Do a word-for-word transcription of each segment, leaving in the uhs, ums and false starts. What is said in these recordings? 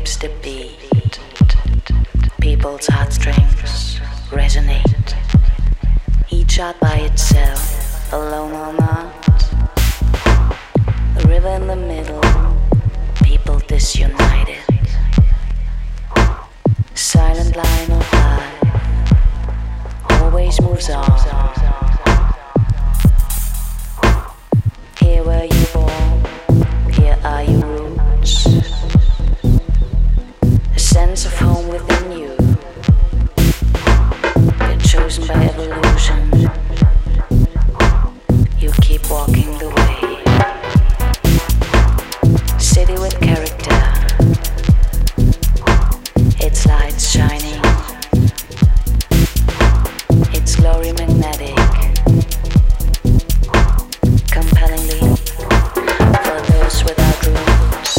skips the beat. People's heartstrings resonate, each art by itself, alone or not. A river in the middle, people disunited. Silent line of life always moves on. Here were you born, here are your roots. A sense of home within you. You're chosen by evolution. You keep walking the way. City with character. Its lights shining. Its glory magnetic. Compellingly for those without roots,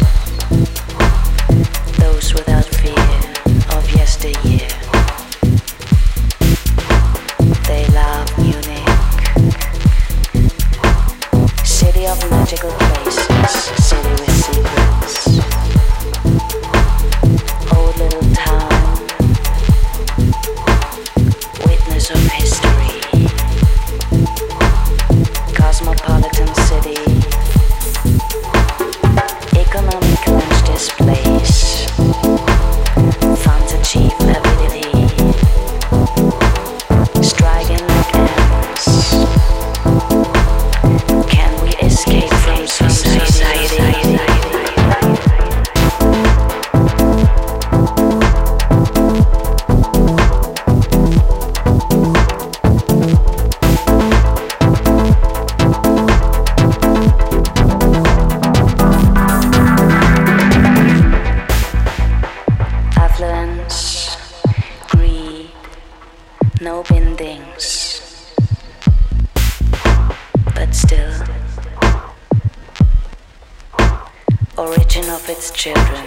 those without fear of yesteryear. They love Munich, city of magical places, city with secrets. Old little town, witness of history. Cosmopolitan city, economic lunch displays, fun to achieve ability, striking like ants. Can we escape from society? Affluence, greed, no bindings, but still, origin of its children,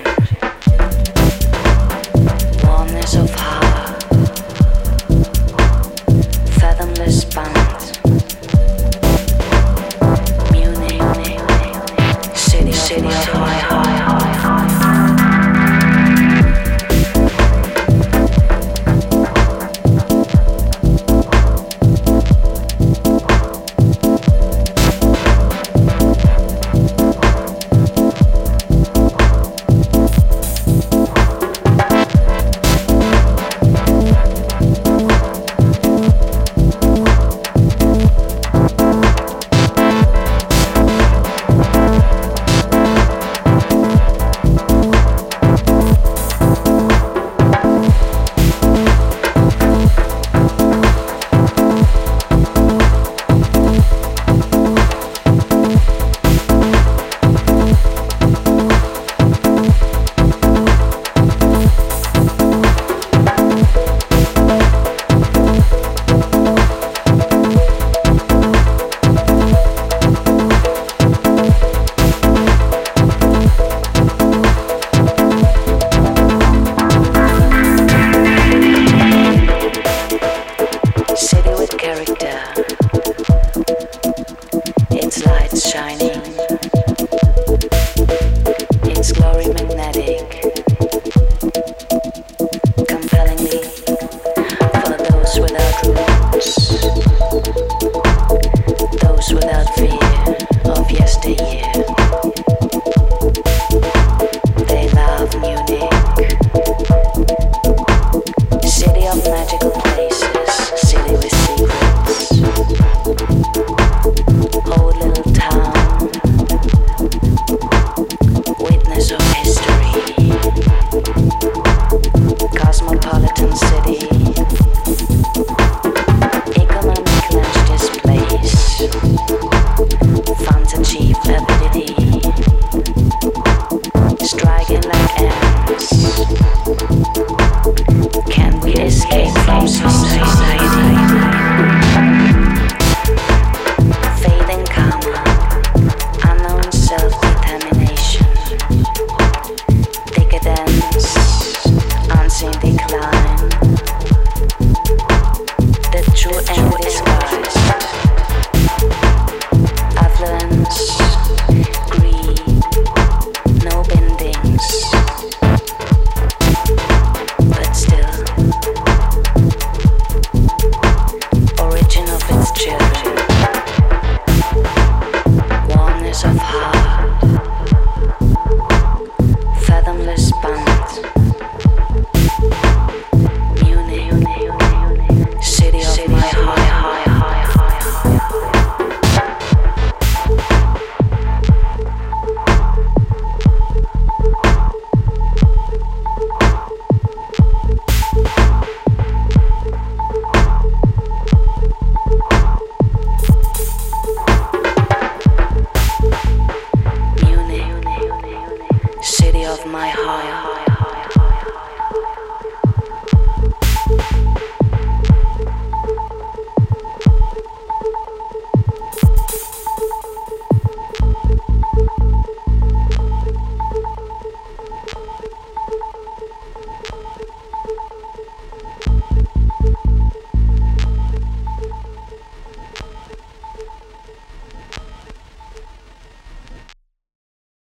warmness of heart, fathomless bond. Munich, city, city of high, high, high, high. Its lights shining, its glory magnetic, compellingly for those without roots, those without fear.